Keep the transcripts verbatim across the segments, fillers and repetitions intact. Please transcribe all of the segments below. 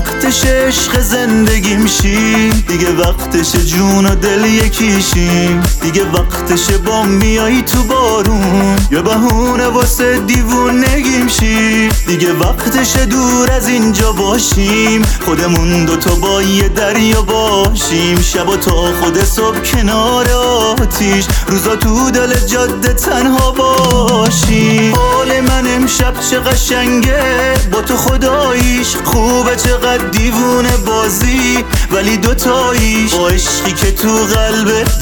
وقتش عشق زندگیم شی، دیگه وقتش جون و دل یکیشیم، دیگه وقتش با میایی تو بارون یا بهونه واسه دیوونگیم شی، دیگه وقتش دور از اینجا باشیم، خودمون دوتا با یه دریا باشیم، شبا تا خود صبح کنار آتیش، روزا تو دل جاده تنها باشیم. حال من امشب چه قشنگه با تو خداییش، خوبه چقدر دیوونه بازی ولی دوتاییش، با عشقی که تو قلبت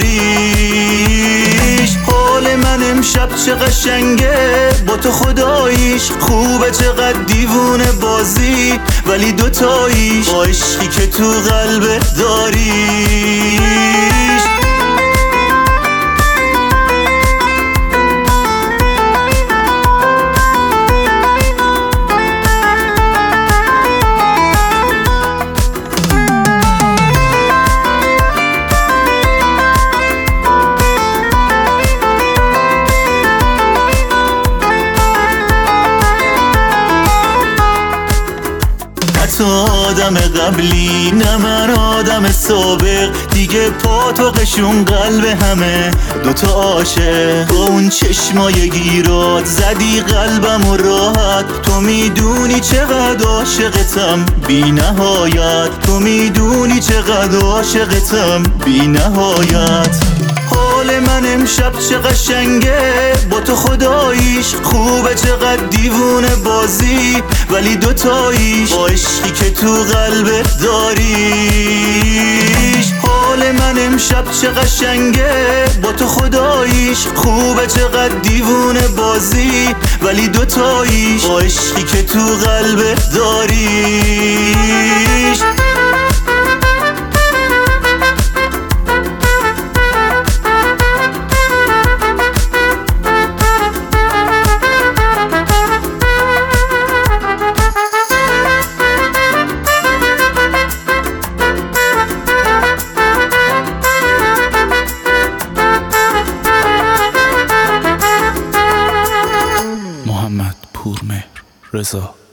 داریش. حال من امشب چه قشنگه با تو خداییش، خوبه چقدر دیوونه بازی ولی دوتاییش، با عشقی که تو قلبت داریش. تو آدم قبلی نه من آدم سابق، دیگه پا تو قشون قلب همه دوتا عاشق، با اون چشمای گیرات زدی قلبم و راحت، تو میدونی چقدر عاشقتم بی نهایت، تو میدونی چقدر عاشقتم بی نهایت. حال من امشب چه قشنگه با تو خداییش، خوبه چقدر دیوونه بازی ولی دوتاییش، با عشقی که تو قلبت داریش. حال من امشب چه قشنگه با تو خداییش، خوبه چقدر دیوونه بازی ولی دوتاییش، با عشقی که تو قلبت داریش. محمد پورمهر رضا